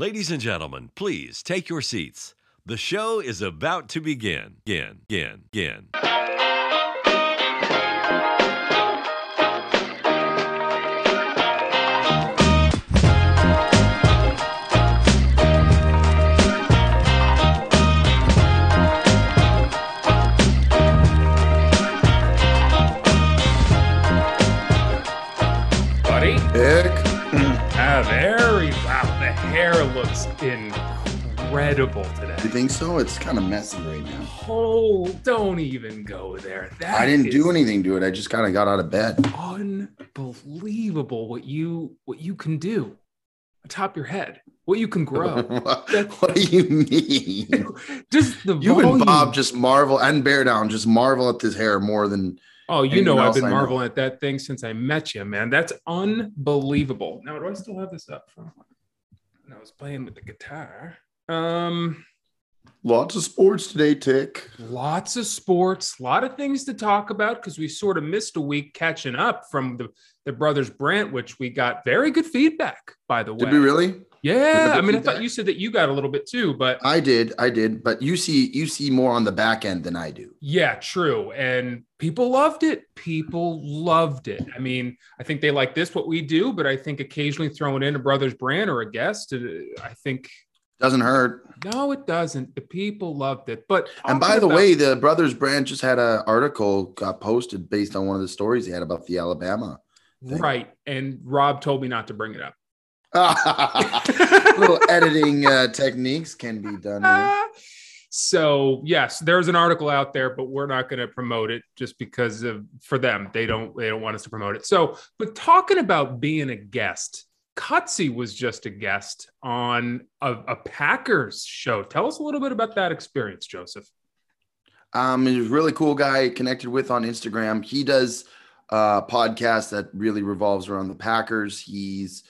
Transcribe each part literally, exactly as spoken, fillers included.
Ladies and gentlemen, please take your seats. The show is about to begin. Begin, begin, begin. Buddy? Nick? Ah, very wow. The hair looks incredible today. You think so? It's kind of messy right now. Oh, don't even go there. That I didn't is do anything to it. I just kind of got out of bed. unbelievable what you what you can do atop your head, what you can grow. What do you mean? Just the You volume. and Bob just marvel, and Bear Down just marvel at this hair more than. Oh, you anything know I've else been I know. marveling at that thing since I met you, man. That's unbelievable. Now, do I still have this up from when I was playing with the guitar? Um, Lots of sports today, Tick. lots of sports, a lot of things to talk about because we sort of missed a week catching up from the, the Brothers Brant, which we got very good feedback, by the way. Did we really? Yeah, good I mean, I feedback? thought you said that you got a little bit too, but I did, I did, but you see, you see more on the back end than I do. yeah, true. And people loved it. People loved it. I mean, I think they like this, what we do, but I think occasionally throwing in a Brothers Brand or a guest, uh, I think, Doesn't hurt. no, it doesn't. The people loved it. But And by talking the about- way, the Brothers Brand just had an article got posted based on one of the stories he had about the Alabama. thing. right. And Rob told me not to bring it up. Little editing uh, techniques can be done here. So yes, there's an article out there, but we're not going to promote it just because of for them. They don't they don't want us to promote it. So, but talking about being a guest, Cutsy was just a guest on a, a Packers show. Tell us a little bit about that experience, Joseph. Um, he's a really cool guy connected with on Instagram. He does a podcast that really revolves around the Packers. He's,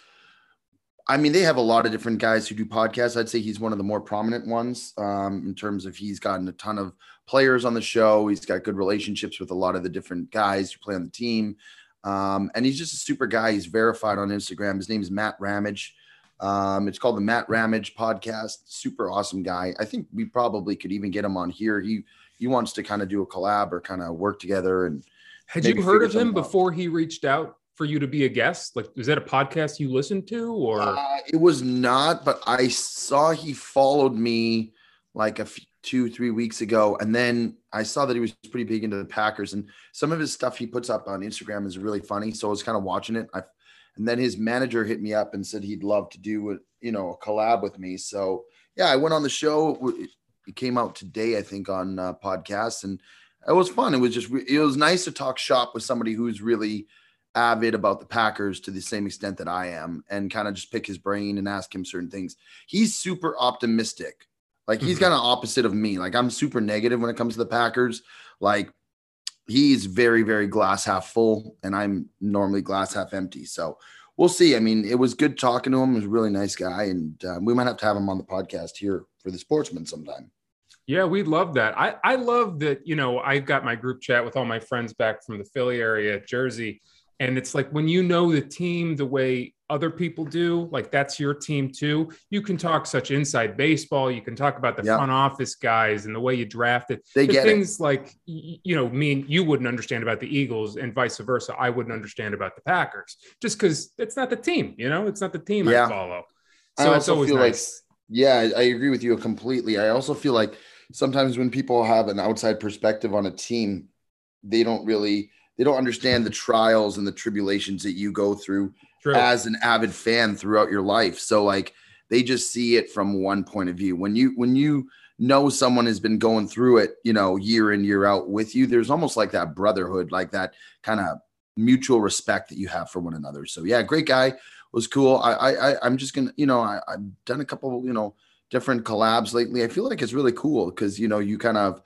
I mean, they have a lot of different guys who do podcasts. I'd say he's one of the more prominent ones um, in terms of he's gotten a ton of players on the show. He's got good relationships with a lot of the different guys who play on the team. Um, and he's just a super guy. He's verified on Instagram. His name is Matt Ramage. Um, it's called the Matt Ramage Podcast. Super awesome guy. I think we probably could even get him on here. He he wants to kind of do a collab or kind of work together. And Had maybe you heard figure of him something out. before he reached out for you to be a guest? Like, was that a podcast you listened to, or Uh, it was not, but I saw he followed me like a few, two, three weeks ago. And then I saw that he was pretty big into the Packers, and some of his stuff he puts up on Instagram is really funny. So I was kind of watching it. I, and then his manager hit me up and said he'd love to do a, you know, a collab with me. So yeah, I went on the show. It, it came out today, I think, on uh, podcasts, and it was fun. It was just, re- it was nice to talk shop with somebody who's really avid about the Packers to the same extent that I am, and kind of just pick his brain and ask him certain things. He's super optimistic. Like he's Mhm. kind of opposite of me. Like I'm super negative when it comes to the Packers. Like he's very, very glass half full, and I'm normally glass half empty. So we'll see. I mean, it was good talking to him. He was a really nice guy, and uh, we might have to have him on the podcast here for the Sportsman sometime. Yeah, we love that. I, I love that, you know, I got my group chat with all my friends back from the Philly area, Jersey. And it's like when you know the team the way other people do, like that's your team too. You can talk such inside baseball. You can talk about the Yep. front office guys and the way you drafted. They The get it. things like, y- you know, me and you wouldn't understand about the Eagles and vice versa. I wouldn't understand about the Packers just because it's not the team, you know, it's not the team Yeah. I follow. I So it's also always feel like- nice. Yeah, I I agree with you completely. I also feel like sometimes when people have an outside perspective on a team, they don't really, they don't understand the trials and the tribulations that you go through True. as an avid fan throughout your life. So like they just see it from one point of view. When you, when you know someone has been going through it, you know, year in, year out with you, there's almost like that brotherhood, like that kind of mutual respect that you have for one another. So yeah, great guy. Was cool. I, I, I I'm just gonna, you know, I, I've done a couple, you know, different collabs lately. I feel like it's really cool because you know, you kind of,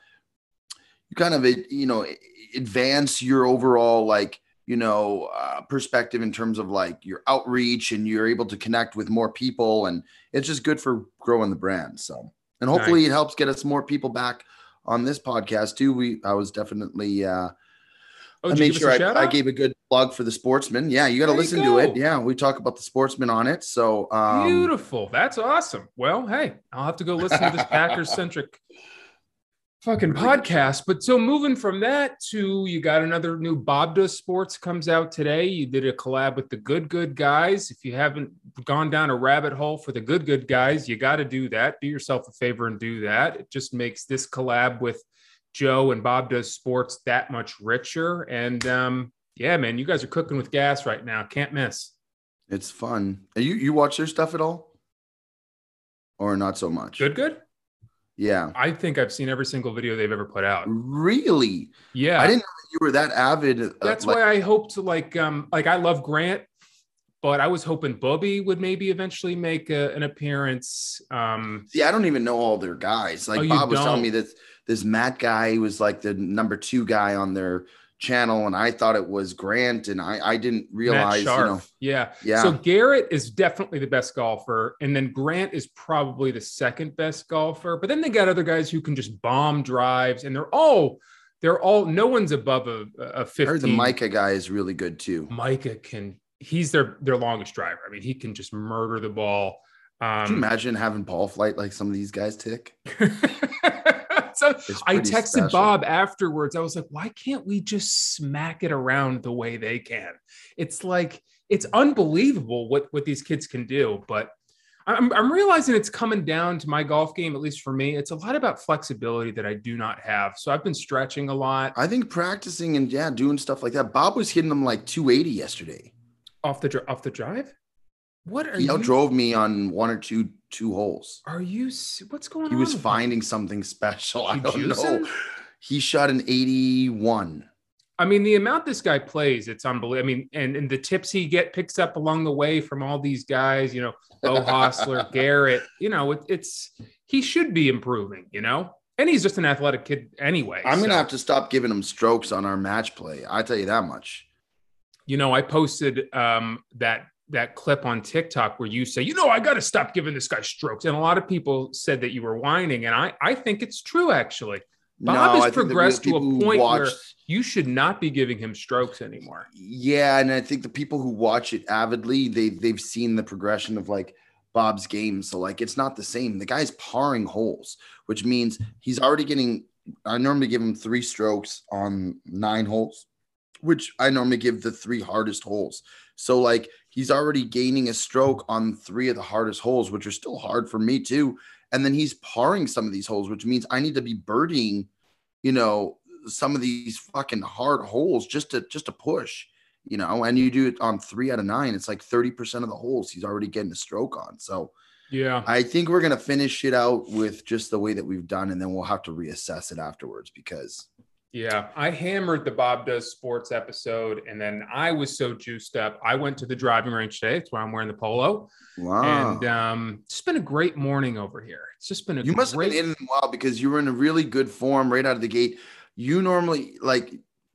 you kind of, you know, advance your overall like, you know, uh, perspective in terms of like your outreach, and you're able to connect with more people, and it's just good for growing the brand. So, and hopefully Nice. it helps get us more people back on this podcast too. We, I was definitely. uh Oh, I did you made give sure us a shout I, I out? gave a good plug for the Sportsman. Yeah, you got to There you listen to it. go. Yeah, we talk about the Sportsman on it. So um, Beautiful. That's awesome. Well, hey, I'll have to go listen to this Packers centric fucking Really good show. podcast. But so moving from that to you got another new Bob Does Sports comes out today. You did a collab with the Good Good Guys. If you haven't gone down a rabbit hole for the Good Good Guys, you got to do that. Do yourself a favor and do that. It just makes this collab with Joe and Bob Does Sports that much richer. And um, yeah, man, you guys are cooking with gas right now. Can't miss. It's fun. You you watch their stuff at all, or not so much? Good, good. Yeah. I think I've seen every single video they've ever put out. Really? Yeah. I didn't know that you were that avid. Uh, That's like, why I hope to like, um, like I love Grant, but I was hoping Bubby would maybe eventually make a, an appearance. Um, see, I don't even know all their guys. Like Oh, you Bob was telling don't? me that this Matt guy was like the number two guy on their channel, and I thought it was Grant, and I I didn't Matt realize. You Sharp. know, Yeah. yeah. So Garrett is definitely the best golfer. And then Grant is probably the second best golfer. But then they got other guys who can just bomb drives, and they're all, they're all, no one's above a, a fifteen. I heard the Micah guy is really good too. Micah can, he's their, their longest driver. I mean, he can just murder the ball. Um, Could you imagine having ball flight like some of these guys tick? so It's I pretty texted special. Bob afterwards. I was like, why can't we just smack it around the way they can? It's like, it's unbelievable what, what these kids can do. But I'm, I'm realizing it's coming down to my golf game, at least for me. It's a lot about flexibility that I do not have. So I've been stretching a lot I think practicing and yeah, doing stuff like that. Bob was hitting them like two eighty yesterday. off the, dri- off the drive. What are He you, outdrove me on one or two two holes. are you, s- what's going He on? was with finding something special. I You don't juicing? know. He shot an eighty-one. I mean, the amount this guy plays, it's unbelievable. I mean, and, and the tips he get picks up along the way from all these guys, you know, Bo Hostler, Garrett, you know, it, it's, he should be improving, you know, and he's just an athletic kid anyway. I'm so, gonna have to stop giving him strokes on our match play. I tell you that much. you know, I posted um, that, that clip on TikTok where you say, you know, I got to stop giving this guy strokes. And a lot of people said that you were whining. And I, I think it's true, actually. Bob has I think the real progressed to a people who point where watched- you should not be giving him strokes anymore. Yeah, and I think the people who watch it avidly, they they've seen the progression of like Bob's game. So like it's not the same. The guy's parring holes, which means he's already getting. I normally give him three strokes on nine holes, which I normally give the three hardest holes. So like he's already gaining a stroke on three of the hardest holes, which are still hard for me too. And then he's parring some of these holes, which means I need to be birdieing, you know, some of these fucking hard holes just to just to push, you know. And you do it on three out of nine. It's like thirty percent of the holes he's already getting a stroke on. So Yeah. I think we're gonna finish it out with just the way that we've done, and then we'll have to reassess it afterwards because Yeah, I hammered the Bob Does Sports episode, and then I was so juiced up. I went to the driving range today. That's why I'm wearing the polo. wow. And um, it's been a great morning over here. It's just been a You must have great. been in a while because you were in a really good form right out of the gate. You normally like,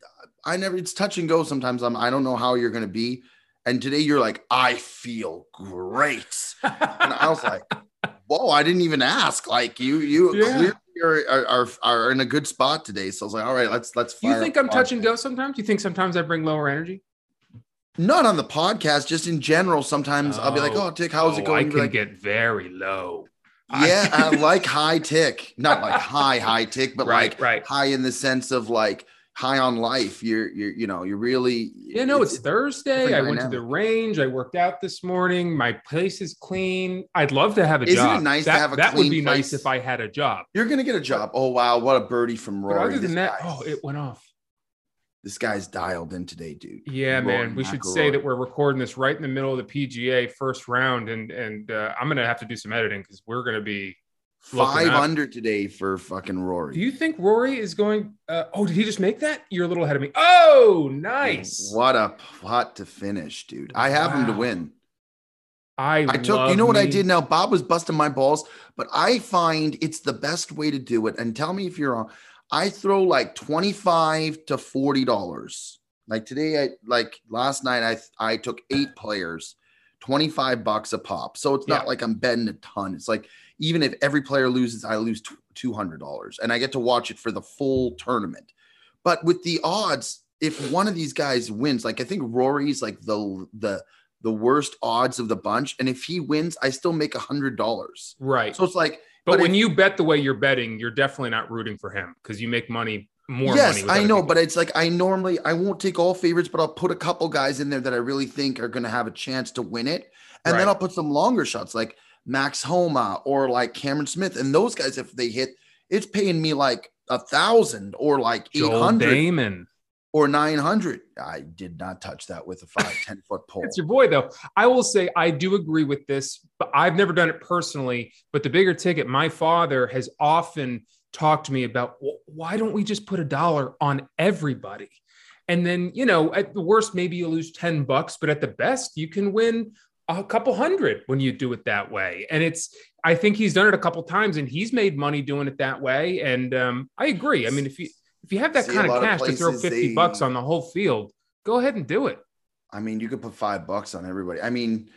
I never, it's touch and go sometimes. I'm, I don't know how you're going to be. And today you're like, I feel great. And I was like, whoa, I didn't even ask. Like you, you Yeah. clearly are, are, are, are in a good spot today. So I was like, all right, let's, let's You fire think up I'm the touch and podcast. go sometimes? You think sometimes I bring lower energy? Not on the podcast, just in general. Sometimes I'll be like, oh, Tick, how's it Oh, going? I You'll be can like, get very low. yeah, I like high tick, not like high, high tick, but Right, like right. high in the sense of like high on life. You're, you're, you know, you're really, You know, it's, Thursday. different I went to the dynamic. range. I worked out this morning. My place is clean. I'd love to have a Isn't it job. nice to that, have a that would clean be nice place? if I had a job. you're going to get a job. Oh, wow. What a birdie from But Rory. other This than that, guy's- oh, it went off. this guy's dialed in today, dude. Yeah, Rory man. We should McIlroy. say that we're recording this right in the middle of the P G A first round, and and uh, I'm gonna have to do some editing because we're gonna be looking five up. under today for fucking Rory. Do you think Rory is going? Uh, oh, did he just make that? You're a little ahead of me. Oh, nice. What a pot to finish, dude. I have him to Wow. win. I I took, love you know what I me- did now? Bob was busting my balls, but I find it's the best way to do it. And tell me if you're wrong. I throw like twenty-five to forty dollars. Like today, I like last night, I I took eight players, twenty-five bucks a pop. So it's not Yeah. like I'm betting a ton. It's like even if every player loses, I lose two hundred dollars and I get to watch it for the full tournament. But with the odds, if one of these guys wins, like I think Rory's like the the the worst odds of the bunch, and if he wins, I still make a hundred dollars. Right. So it's like, but, but when if, you bet the way you're betting, you're definitely not rooting for him because you make money more. Yes, money I know, people. but it's like I normally I won't take all favorites, but I'll put a couple guys in there that I really think are going to have a chance to win it, and right. then I'll put some longer shots like Max Homa or like Cameron Smith, and those guys, if they hit, it's paying me like a thousand or like eight hundred. Damon. Or nine hundred. I did not touch that with a five, ten foot pole. It's your boy, though. I will say I do agree with this, but I've never done it personally. But the bigger ticket, my father has often talked to me about, well, why don't we just put a dollar on everybody? And then, you know, at the worst, maybe you lose ten bucks, but at the best, you can win a couple hundred when you do it that way. And it's, I think he's done it a couple times and he's made money doing it that way. And um, I agree. I mean, if you, If you have that See, kind of cash of to throw fifty they, bucks on the whole field, go ahead and do it. I mean, you could put five bucks on everybody. I mean,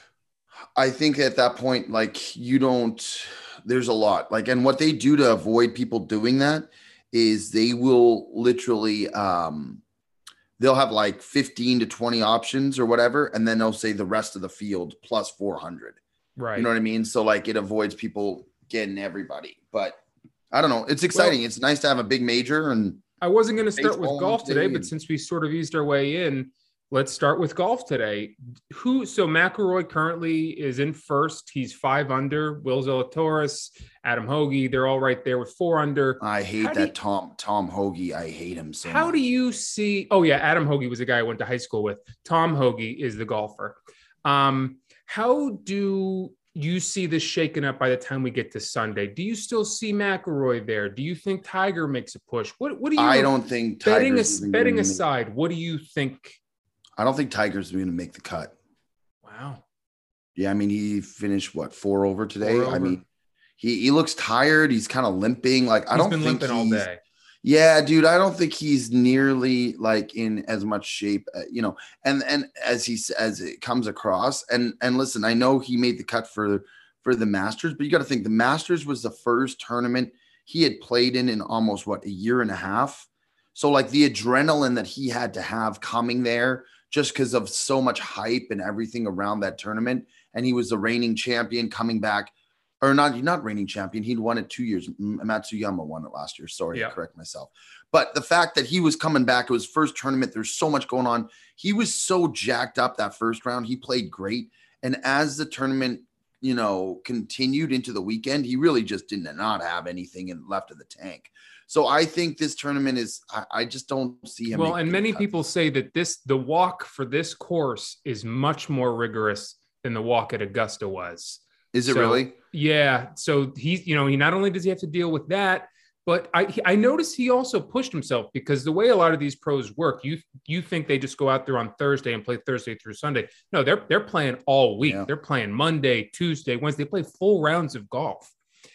I think at that point, like you don't, there's a lot like, and what they do to avoid people doing that is they will literally, um, they'll have like fifteen to twenty options or whatever. And then they'll say the rest of the field plus four hundred. Right. You know what I mean? So like it avoids people getting everybody, but I don't know. It's exciting. Well, it's nice to have a big major. And I wasn't going to start with golf today, but since we sort of eased our way in, let's start with golf today. Who? So McIlroy currently is in first. He's five under. Will Zalatoris, Adam Hoge, they're all right there with four under. I hate how that you, Tom Tom Hoge. I hate him so How much. do you see? Oh yeah, Adam Hoge was the guy I went to high school with. Tom Hoge is the golfer. Um, how do you see this shaken up by the time we get to Sunday? Do you still see McIlroy there? Do you think Tiger makes a push? What What do you? I don't think betting a, betting aside. Make, what do you think? I don't think Tiger's going to make the cut. Wow. Yeah, I mean he finished what four over today. Four over. I mean he he looks tired. He's kind of limping. Like I he's don't been think limping he's, all day. Yeah, dude, I don't think he's nearly like in as much shape, uh, you know, and and as he as it comes across. And and listen, I know he made the cut for for the Masters, but you got to think the Masters was the first tournament he had played in in almost what a year and a half. So like the adrenaline that he had to have coming there, just because of so much hype and everything around that tournament, and he was the reigning champion coming back. Or not, not reigning champion. He'd won it two years. Matsuyama won it last year. Sorry yeah. to correct myself. But the fact that he was coming back, it was first tournament. There's so much going on. He was so jacked up that first round. He played great. And as the tournament, you know, continued into the weekend, he really just did not have anything in left of the tank. So I think this tournament is, I, I just don't see him. Well, and many people say that this, the walk for this course is much more rigorous than the walk at Augusta was. Is it so, really? Yeah. So he's, you know, he not only does he have to deal with that, but I he, I noticed he also pushed himself because the way a lot of these pros work, you you think they just go out there on Thursday and play Thursday through Sunday. No, they're they're playing all week. Yeah. They're playing Monday, Tuesday, Wednesday. They play full rounds of golf.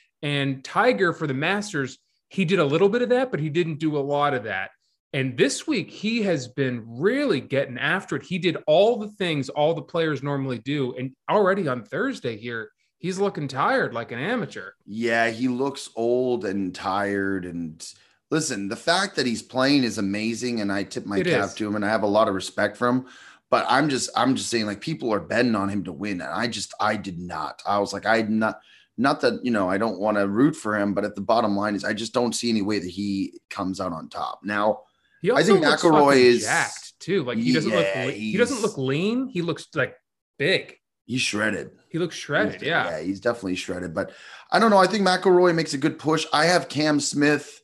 And Tiger for the Masters, he did a little bit of that, but he didn't do a lot of that. And this week he has been really getting after it. He did all the things all the players normally do. And already on Thursday here, he's looking tired like an amateur. Yeah, he looks old and tired. And listen, the fact that he's playing is amazing. And I tip my it cap is. to him and I have a lot of respect for him. But I'm just, I'm just saying like people are betting on him to win. And I just, I did not. I was like, I not, not that, you know, I don't want to root for him, but at the bottom line is I just don't see any way that he comes out on top. Now, he also I think looks McIlroy is jacked too. Like he doesn't yeah, look, he doesn't look lean. He looks like big. He's shredded. He looks shredded. He's, yeah. Yeah, he's definitely shredded. But I don't know. I think McIlroy makes a good push. I have Cam Smith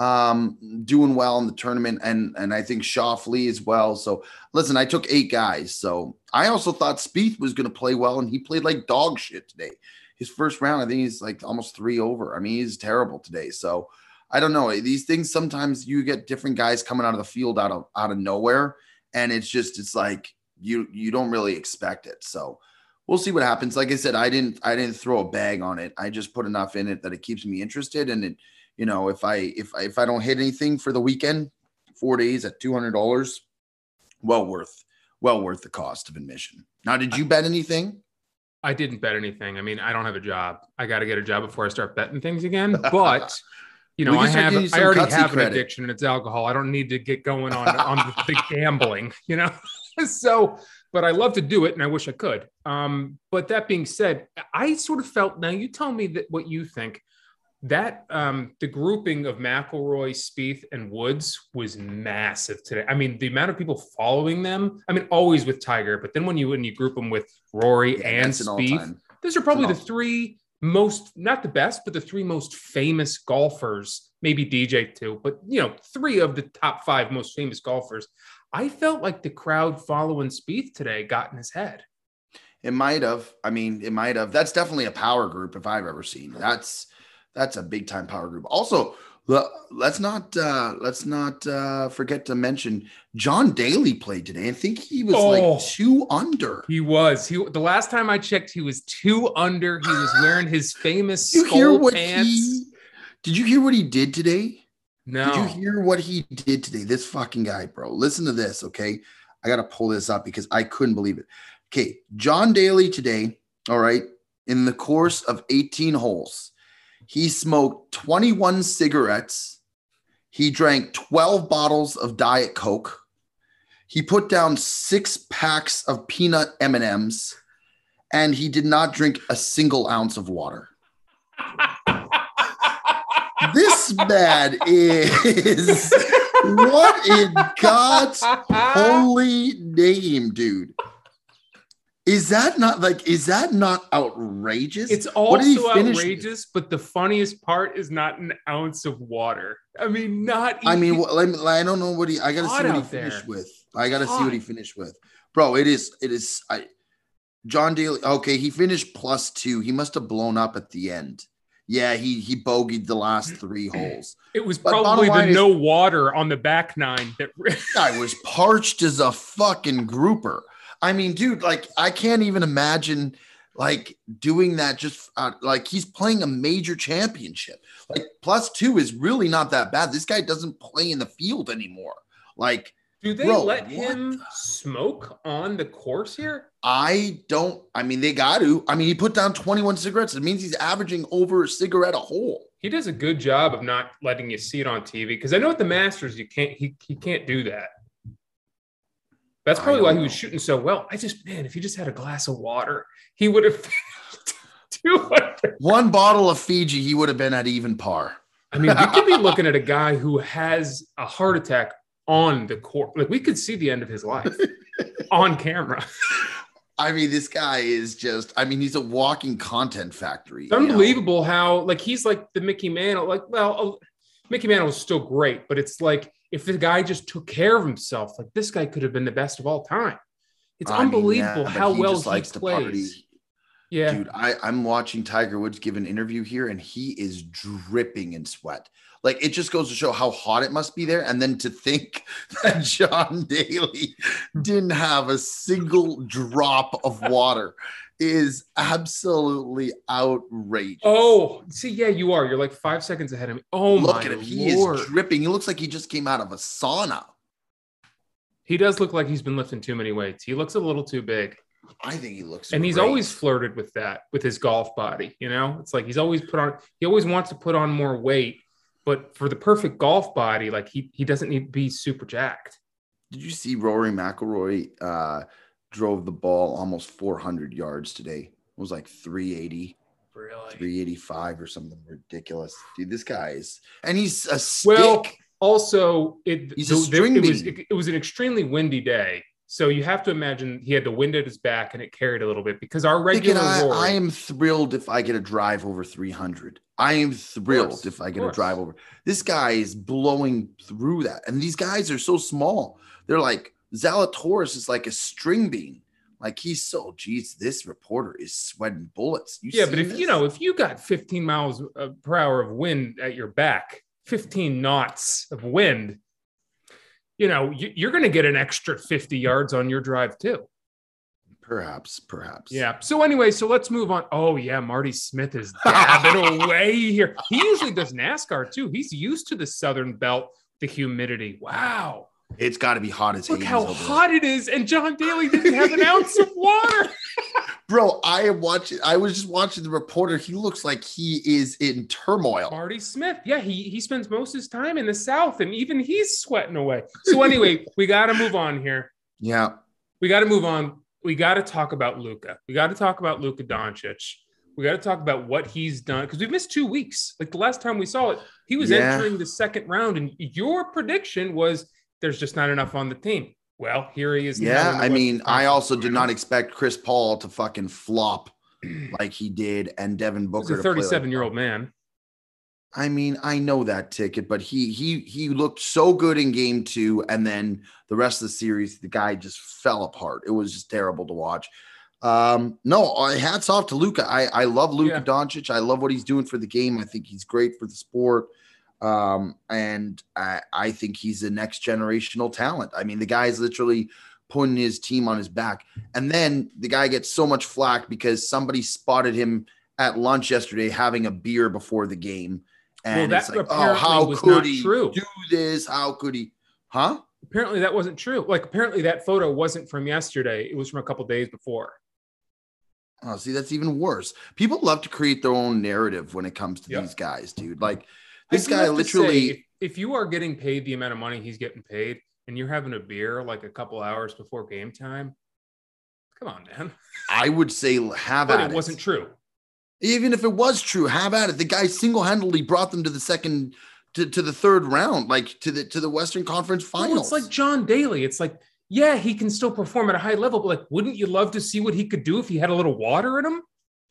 um, doing well in the tournament, and and I think Schauffele as well. So listen, I took eight guys. So I also thought Spieth was going to play well, and he played like dog shit today. His first round, I think he's like almost three over. I mean, he's terrible today. So I don't know. These things, sometimes you get different guys coming out of the field out of out of nowhere, and it's just it's like you you don't really expect it. So we'll see what happens. Like I said, I didn't I didn't throw a bag on it. I just put enough in it that it keeps me interested. And it, you know, if I if I, if I don't hit anything for the weekend, four days at two hundred dollars, well worth well worth the cost of admission. Now, did you bet anything? I didn't bet anything. I mean, I don't have a job. I got to get a job before I start betting things again. But You know, We can I start have, giving you I some already cutsy have an credit. addiction, and it's alcohol. I don't need to get going on on the, the gambling, you know. So, but I love to do it, and I wish I could. Um, but that being said, I sort of felt. Now, you tell me that what you think. That um, the grouping of McIlroy, Spieth, and Woods was massive today. I mean, the amount of people following them. I mean, always with Tiger, but then when you when you group them with Rory Yeah, and that's an Spieth, all-time. those are probably the It's an three most, not the best, but the three most famous golfers. Maybe D J too, but you know, three of the top five most famous golfers. I felt like the crowd following Spieth today got in his head. It might have. I mean, it might have. That's definitely a power group if I've ever seen. That's that's a big time power group. Also, le- let's not uh, let's not uh, forget to mention John Daly played today. I think he was Oh. like two under. He was. He the last time I checked, he was two under. He was wearing his famous Did you hear skull what pants. he? Did you hear what he did today? No. Did you hear what he did today? This fucking guy, bro. Listen to this, okay? I gotta pull this up because I couldn't believe it. Okay, John Daly today. All right, in the course of eighteen holes, he smoked twenty-one cigarettes. He drank twelve bottles of Diet Coke. He put down six packs of peanut M and M's, and he did not drink a single ounce of water. This man is what in God's holy name, dude? Is that not like, is that not outrageous? It's What did he also finish with? outrageous, but the funniest part is not an ounce of water. I mean, not. I mean, even- what, let me, I don't know what he, I got to Hot see what he out there. finished with. I got to see Hot. what he finished with. Bro, it is, it is, I, John Daly, okay, he finished plus two. He must have blown up at the end. Yeah, he he bogeyed the last three holes. it was but probably bottom the line is- no water on the back nine that. Guy was parched as a fucking grouper. I mean, dude, like I can't even imagine like doing that. Just uh, like he's playing a major championship. Like plus two is really not that bad. This guy doesn't play in the field anymore. Like Do they Bro, let what him the- smoke on the course here? I don't. I mean, they got to. I mean, he put down twenty-one cigarettes. It means he's averaging over a cigarette a hole. He does a good job of not letting you see it on T V because I know at the Masters you can't. He he can't do that. That's I probably why don't he was know. shooting so well. I just man, if he just had a glass of water, he would have. two hundred. One bottle of Fiji, he would have been at even par. I mean, we could be looking at a guy who has a heart attack on the court. Like we could see the end of his life on camera. I mean, this guy is just, I mean, he's a walking content factory. It's unbelievable how, like, he's like the Mickey Mantle. Like, well, uh, Mickey Mantle was still great, but it's like if the guy just took care of himself, like this guy could have been the best of all time. It's I mean, unbelievable yeah, but how he well just he likes to party. plays. Yeah, Dude, I, I'm watching Tiger Woods give an interview here and he is dripping in sweat. Like it just goes to show how hot it must be there. And then to think that John Daly didn't have a single drop of water is absolutely outrageous. Oh, see, yeah, you are. You're like five seconds ahead of me. Oh, Look my at him. He Lord. is dripping. He looks like he just came out of a sauna. He does look like he's been lifting too many weights. He looks a little too big. I think he looks And he's great. always flirted with that, with his golf body. You know, it's like he's always put on, he always wants to put on more weight, but for the perfect golf body, like he, he doesn't need to be super jacked. Did you see Rory McIlroy uh, drove the ball almost four hundred yards today? It was like three eighty, Really? three eighty-five or something ridiculous. Dude, this guy is, and he's a stick. Well, also, it, He's a the- string it, was, bean. it, it was an extremely windy day. So you have to imagine he had the wind at his back and it carried a little bit because our Again, regular I, Rory, I am thrilled if I get a drive over three hundred. I am thrilled course, if I of get a course. drive over. This guy is blowing through that. And these guys are so small. They're like, Zalatoris is like a string bean. Like he's so, geez, this reporter is sweating bullets. You yeah, but seen if this? you know, if you got fifteen miles uh, per hour of wind at your back, fifteen knots of wind, you know, you, you're going to get an extra fifty yards on your drive too. Perhaps, perhaps. Yeah. So anyway, so let's move on. Oh yeah, Marty Smith is dabbing away here. He usually does NASCAR too. He's used to the Southern Belt, the humidity. Wow. It's got to be hot as Look Hades how over there. hot it is. And John Daly didn't have an ounce of water. Bro, I am watching. I was just watching the reporter. He looks like he is in turmoil. Marty Smith. Yeah, he he spends most of his time in the South, and even he's sweating away. So anyway, we got to move on here. Yeah. We got to move on. We got to talk about Luka. We got to talk about Luka Doncic. We got to talk about what he's done because we've missed two weeks. Like the last time we saw it, he was Yeah. entering the second round, and your prediction was there's just not enough on the team. Well, here he is. now Yeah. in the I mean, Western I Conference also did not Finals. expect Chris Paul to fucking flop like he did and Devin He's Booker. a to play like thirty-seven-year-old man. I mean, I know that ticket, but he he he looked so good in game two, and then the rest of the series, the guy just fell apart. It was just terrible to watch. Um, no, uh, hats off to Luka. I I love Luka Yeah. Doncic. I love what he's doing for the game. I think he's great for the sport. Um, and I I think he's a next generational talent. I mean, the guy's literally putting his team on his back, and then the guy gets so much flack because somebody spotted him at lunch yesterday having a beer before the game. And Well, it's that like, oh, apparently how was could not he true. do this? How could he? Huh? Apparently that wasn't true. Like apparently that photo wasn't from yesterday. It was from a couple days before. Oh, see, that's even worse. People love to create their own narrative when it comes to Yep. these guys, dude. Like I this do guy have to literally. say, if, if you are getting paid the amount of money he's getting paid and you're having a beer like a couple hours before game time, come on, man. I would say have But at it wasn't true. Even if it was true, have at it. The guy single-handedly brought them to the second, to, to the third round, like to the to the Western Conference Finals. Well, it's like John Daly. It's like, yeah, he can still perform at a high level, but like, wouldn't you love to see what he could do if he had a little water in him?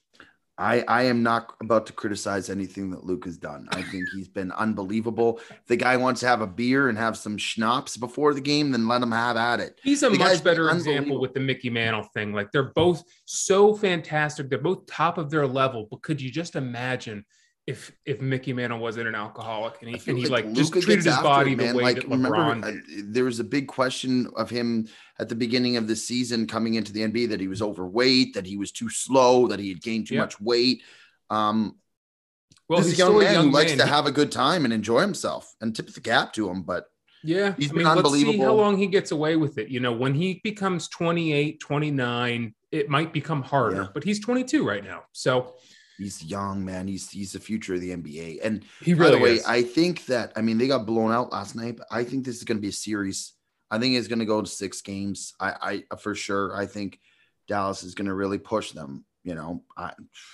I, I am not about to criticize anything that Luke has done. I think he's been unbelievable. If the guy wants to have a beer and have some schnapps before the game, then let him have at it. He's a The guy's much better been example unbelievable. with the Mickey Mantle thing. Like they're both so fantastic. They're both top of their level. But could you just imagine if if Mickey Mantle wasn't an alcoholic and I he, feel and he like like just Luka treated gets his after body it, the man. way Like, that remember, LeBron uh, did? there was a big question of him at the beginning of the season coming into the N B A that he was overweight, that he was too slow, that he had gained too Yep. much weight. Um, Well, this is he's a young still a man young who likes man. to He- have a good time and enjoy himself, and tip the cap to him. But Yeah, He's I been mean, let's see how unbelievable. long he gets away with it. You know, when he becomes twenty-eight, twenty-nine, it might become harder, Yeah. but he's twenty-two right now. So he's young, man. He's he's the future of the N B A. And he by really the way, is. I think that I mean they got blown out last night, but I think this is going to be a series. I think it's going to go to six games. I, I for sure. I think Dallas is going to really push them. You know, I,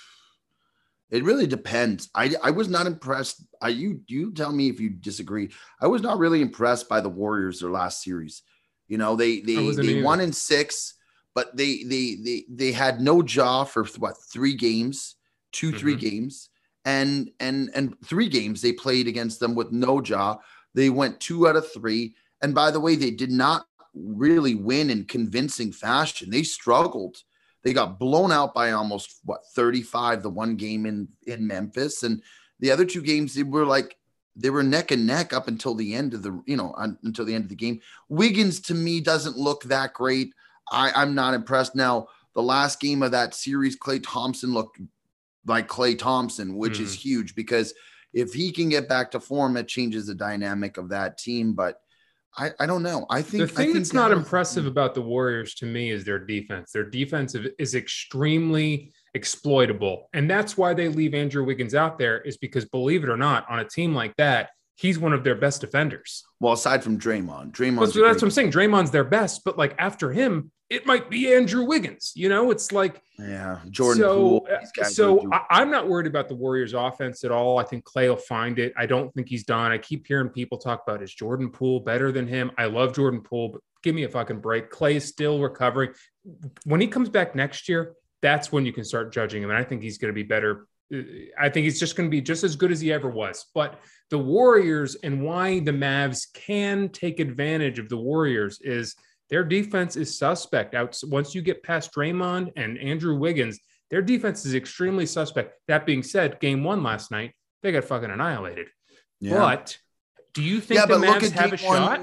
it really depends. I I was not impressed. I you you tell me if you disagree. I was not really impressed by the Warriors their last series. You know, they I they wasn't they either. won in six, but they they they they had no jaw for what three games, two three Mhm. games, and and and three games they played against them with no jaw. They went two out of three, and by the way, they did not really win in convincing fashion. They struggled. They got blown out by almost what thirty-five the one game in in Memphis, and the other two games they were like they were neck and neck up until the end of the you know un, until the end of the game. Wiggins to me doesn't look that great. I, I'm not impressed. Now the last game of that series, Klay Thompson looked like Klay Thompson, which is huge because if he can get back to form, it changes the dynamic of that team. But I, I don't know. I think The thing I think that's not Dallas- impressive about the Warriors to me is their defense. Their defense is extremely exploitable. And that's why they leave Andrew Wiggins out there, is because, believe it or not, on a team like that, he's one of their best defenders. Well, aside from Draymond, Draymond. Well, so that's what I'm saying. Draymond's their best, but like after him, it might be Andrew Wiggins. You know, it's like Yeah, Jordan so. Poole. uh, these guys so are doing- I, I'm not worried about the Warriors' offense at all. I think Clay will find it. I don't think he's done. I keep hearing people talk about, is Jordan Poole better than him? I love Jordan Poole, but give me a fucking break. Clay is still recovering. When he comes back next year, that's when you can start judging him. And I think he's going to be better. I think he's just going to be just as good as he ever was. But the Warriors, and why the Mavs can take advantage of the Warriors, is their defense is suspect. Out once you get past Draymond and Andrew Wiggins, their defense is extremely suspect. That being said, game one last night, they got fucking annihilated. Yeah. But do you think yeah, the but look Mavs at have a game one. shot?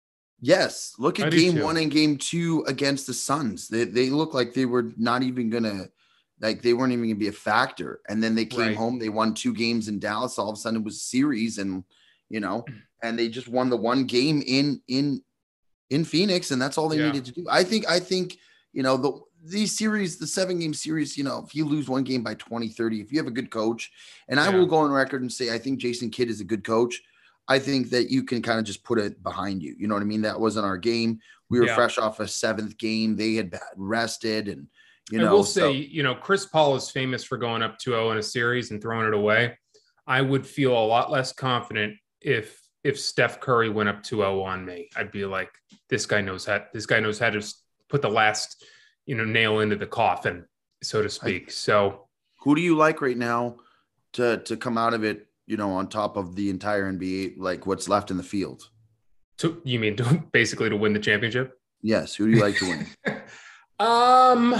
Yes, look I at do game too. one and game two against the Suns. They they look like they were not even gonna, like they weren't even gonna be a factor. And then they came Right. home. They won two games in Dallas. All of a sudden, it was a series, and you know, and they just won the one game in in in Phoenix, and that's all they Yeah. needed to do. I think. I think you know the these series, the seven game series, you know, if you lose one game by twenty, thirty, if you have a good coach, and I Yeah. will go on record and say, I think Jason Kidd is a good coach. I think that you can kind of just put it behind you. You know what I mean? That wasn't our game. We were Yeah. fresh off a seventh game. They had rested, and, you I know, will so- say, you know, Chris Paul is famous for going up two oh in a series and throwing it away. I would feel a lot less confident if if Steph Curry went up two oh on me. I'd be like, this guy knows how this guy knows how to put the last, you know, nail into the coffin, so to speak. I, so who do you like right now to to come out of it, you know, on top of the entire N B A, like what's left in the field? To, you mean to, basically to win the championship? Yes. Who do you like to win? um,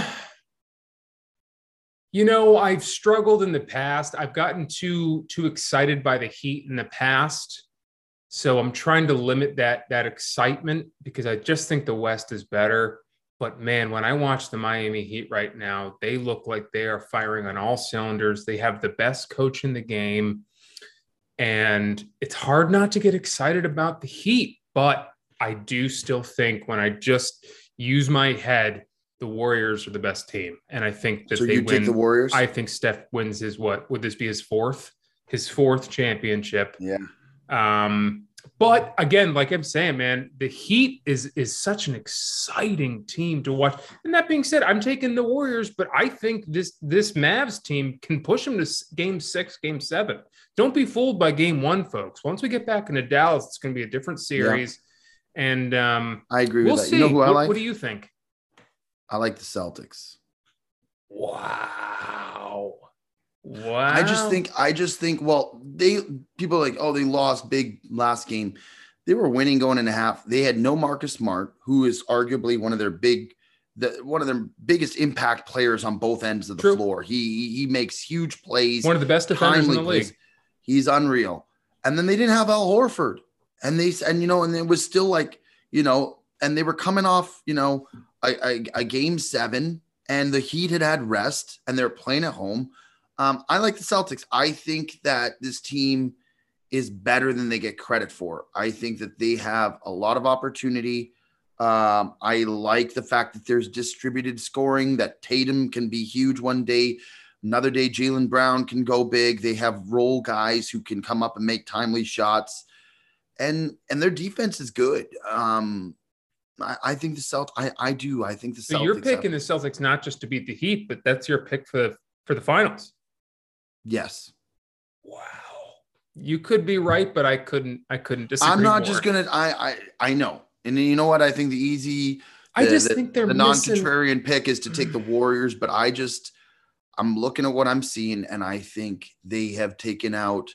you know, I've struggled in the past. I've gotten too too excited by the Heat in the past. So I'm trying to limit that that excitement because I just think the West is better. But man, when I watch the Miami Heat right now, they look like they are firing on all cylinders. They have the best coach in the game. And it's hard not to get excited about the Heat. But I do still think when I just use my head, the Warriors are the best team. And I think that so they you win. take the Warriors? I think Steph wins his what? Would this be his fourth? His fourth championship. Yeah. Um, but again, like I'm saying, man, the Heat is is such an exciting team to watch. And that being said, I'm taking the Warriors, but I think this this Mavs team can push them to game six, game seven. Don't be fooled by game one, folks. Once we get back into Dallas, it's going to be a different series. Yeah. And um, I agree we'll with that. see. You know who I what, like? What do you think? I like the Celtics. Wow. Wow. I just think, I just think, well, they, people are like, oh, they lost big last game. They were winning going in a half. They had no Marcus Smart, who is arguably one of their big, the, one of their biggest impact players on both ends of the True. floor. He, he makes huge plays. One of the best defenders in the plays. league. He's unreal. And then they didn't have Al Horford. And they, and, you know, and it was still like, you know, and they were coming off, you know, a, a, a game seven, and the Heat had had rest, and they're playing at home. Um, I like the Celtics. I think that this team is better than they get credit for. I think that they have a lot of opportunity. Um, I like the fact that there's distributed scoring, that Tatum can be huge one day. Another day, Jaylen Brown can go big. They have role guys who can come up and make timely shots. And and their defense is good. Um, I, I think the Celtics, I, I do. I think the Celtics. So you're picking have, the Celtics not just to beat the Heat, but that's your pick for the, for the finals. Yes. Wow. You could be right, but I couldn't, I couldn't disagree. I'm not more. just going to, I, I, I know. And you know what? I think the easy, I the, just the, think they're the missing... non-contrarian pick is to take the Warriors, but I just, I'm looking at what I'm seeing, and I think they have taken out.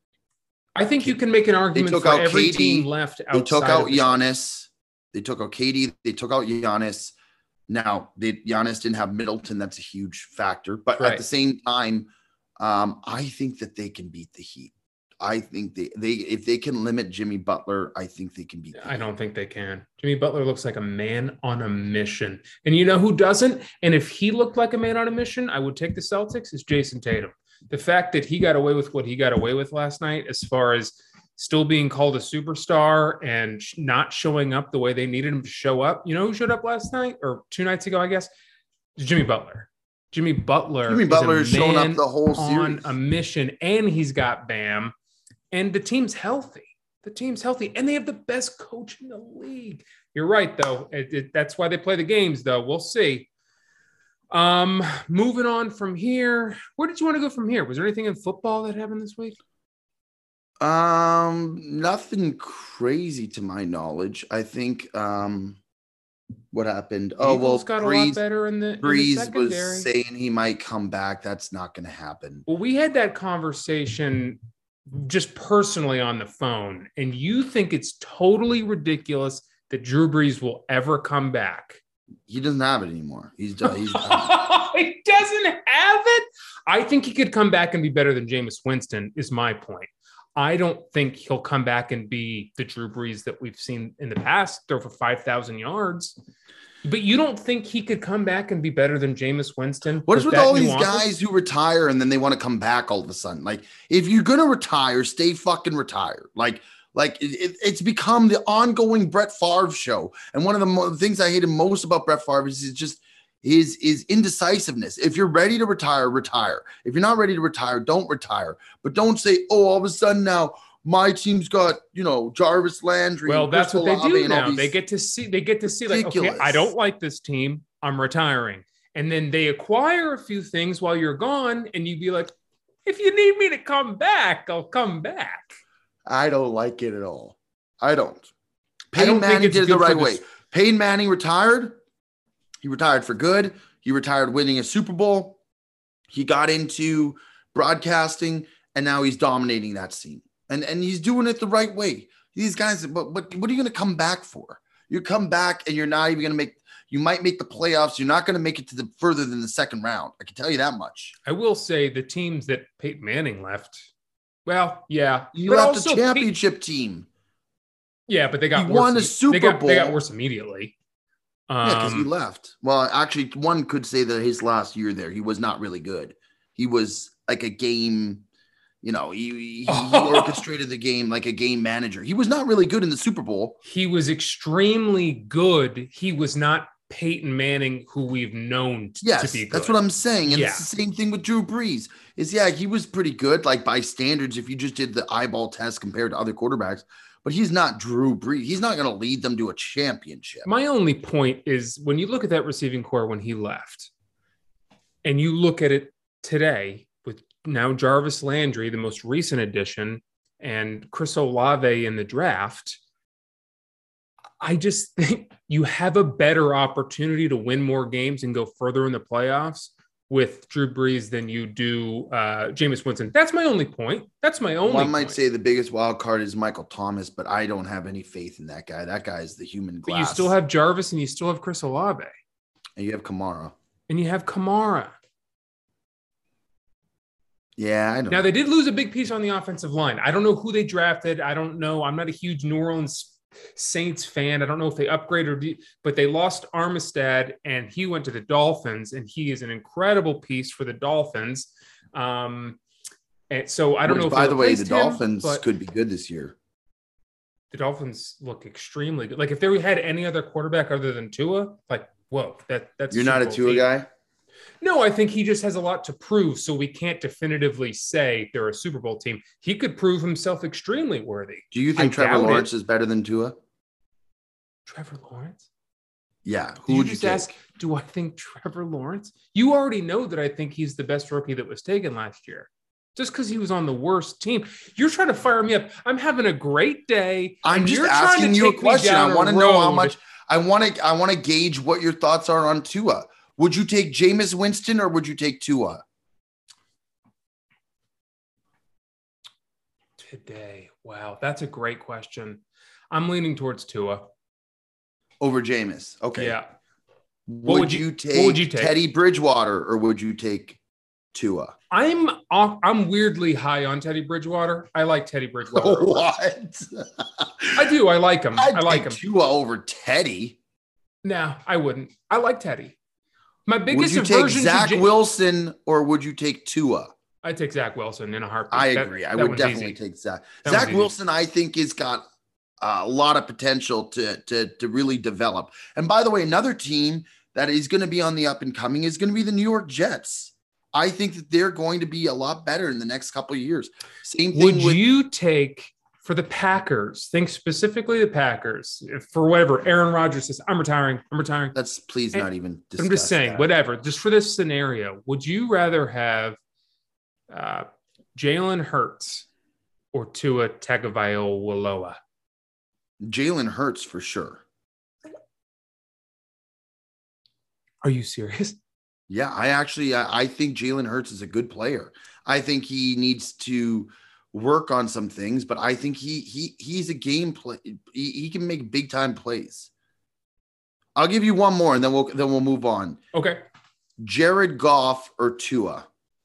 I think you can make an argument took for out every K D. team left outside. They took out of the Giannis. They took out K D. They took out Giannis. Now, they, Giannis didn't have Middleton. That's a huge factor. But Right. at the same time, um, I think that they can beat the Heat. I think they, they if they can limit Jimmy Butler, I think they can beat the I Heat. don't think they can. Jimmy Butler looks like a man on a mission. And you know who doesn't? And if he looked like a man on a mission, I would take the Celtics, is Jason Tatum. The fact that he got away with what he got away with last night, as far as still being called a superstar and not showing up the way they needed him to show up. You know who showed up last night or two nights ago, I guess? Jimmy Butler. Jimmy Butler. Jimmy Butler is is showing man up the whole on series. a mission, and he's got Bam, and the team's healthy. The team's healthy, and they have the best coach in the league. You're right, though. It, it, that's why they play the games, though. We'll see. Um, moving on from here, where did you want to go from here? Was there anything in football that happened this week? Um, nothing crazy to my knowledge. I think um what happened. Oh, well, Eagles got a lot Breeze, better in the, in the Breeze secondary. was saying he might come back. That's not going to happen. Well, we had that conversation just personally on the phone, and you think it's totally ridiculous that Drew Brees will ever come back. He doesn't have it anymore. He's done. He's done. He doesn't have it. I think he could come back and be better than Jameis Winston, is my point. I don't think he'll come back and be the Drew Brees that we've seen in the past, throw for five thousand yards. But you don't think he could come back and be better than Jameis Winston? What is with all these nuance? guys who retire and then they want to come back all of a sudden? Like, if you're going to retire, stay fucking retired. Like, like it, it, it's become the ongoing Brett Favre show. And one of the mo- things I hated most about Brett Favre is he's just, is is indecisiveness. If you're ready to retire, retire. If you're not ready to retire, don't retire. But don't say, oh, all of a sudden now my team's got, you know, Jarvis Landry. Well, that's what they do now. These... They get to see, they get to see like, okay, I don't like this team. I'm retiring. And then they acquire a few things while you're gone. And you'd be like, if you need me to come back, I'll come back. I don't like it at all. I don't. Peyton Manning did it the right way. Peyton Manning retired. He retired for good. He retired winning a Super Bowl. He got into broadcasting, and now he's dominating that scene. And, and he's doing it the right way. These guys, but, but what are you going to come back for? You come back, and you're not even going to make – you might make the playoffs. You're not going to make it to the further than the second round. I can tell you that much. I will say the teams that Peyton Manning left, well, yeah. You left a championship Peyton, team. Yeah, but they got he worse. won a Super they got, Bowl. They got worse immediately. Um, yeah, because he left. Well, actually, one could say that his last year there, he was not really good. He was like a game, you know, he, he, he orchestrated the game like a game manager. He was not really good in the Super Bowl. He was extremely good. He was not Peyton Manning, who we've known t- yes, to be good. That's what I'm saying. And yeah. it's the same thing with Drew Brees. Is, yeah, he was pretty good, like by standards, if you just did the eyeball test compared to other quarterbacks. But he's not Drew Brees. He's not going to lead them to a championship. My only point is when you look at that receiving core when he left, and you look at it today with now Jarvis Landry, the most recent addition, and Chris Olave in the draft, I just think you have a better opportunity to win more games and go further in the playoffs with Drew Brees than you do uh, Jameis Winston. That's my only point. That's my only One might point. say the biggest wild card is Michael Thomas, but I don't have any faith in that guy. That guy is the human glass. But you still have Jarvis and you still have Chris Olave. And you have Kamara. And you have Kamara. Yeah, I know. Now, they did lose a big piece on the offensive line. I don't know who they drafted. I don't know. I'm not a huge New Orleans Saints fan. I don't know if they upgraded, but they lost Armstead and he went to the Dolphins, and he is an incredible piece for the Dolphins. Um, and so I don't Which, know if by the way, the him, Dolphins could be good this year. The Dolphins look extremely good. Like if they had any other quarterback other than Tua, like, whoa, that that's you're not a Tua guy. No, I think he just has a lot to prove, so we can't definitively say they're a Super Bowl team. He could prove himself extremely worthy. Do you think I Trevor Lawrence it. is better than Tua? Trevor Lawrence? Yeah. Did Who you would just you ask, do I think Trevor Lawrence? You already know that I think he's the best rookie that was taken last year. Just because he was on the worst team. You're trying to fire me up. I'm having a great day. I'm just you're asking you a question. I want to know how much I want to I want to gauge what your thoughts are on Tua. Would you take Jameis Winston or would you take Tua? Today. Wow, that's a great question. I'm leaning towards Tua. Over Jameis. Okay. Yeah. Would, would you, you take, what would you take Teddy Bridgewater or would you take Tua? I'm I'm weirdly high on Teddy Bridgewater. I like Teddy Bridgewater. What? I do. I like him. I'd I like him. Tua over Teddy. No, I wouldn't. I like Teddy. My biggest would you take Zach J- Wilson or would you take Tua? I'd take Zach Wilson in a heartbeat. I agree. That, I that would definitely easy. take Zach. That Zach Wilson, I think, has got a lot of potential to, to, to really develop. And by the way, another team that is going to be on the up and coming is going to be the New York Jets. I think that they're going to be a lot better in the next couple of years. Same thing. Would with- you take for the Packers? Think specifically the Packers. If for whatever Aaron Rodgers says, I'm retiring. I'm retiring. Let's please and, not even. I'm just saying, that. whatever. Just for this scenario, would you rather have uh, Jalen Hurts or Tua Tagovailoa? Jalen Hurts for sure. Are you serious? Yeah, I actually I, I think Jalen Hurts is a good player. I think he needs to work on some things, but I think he he he's a game play. He, he can make big time plays. I'll give you one more, and then we'll then we'll move on. Okay. Jared Goff or Tua?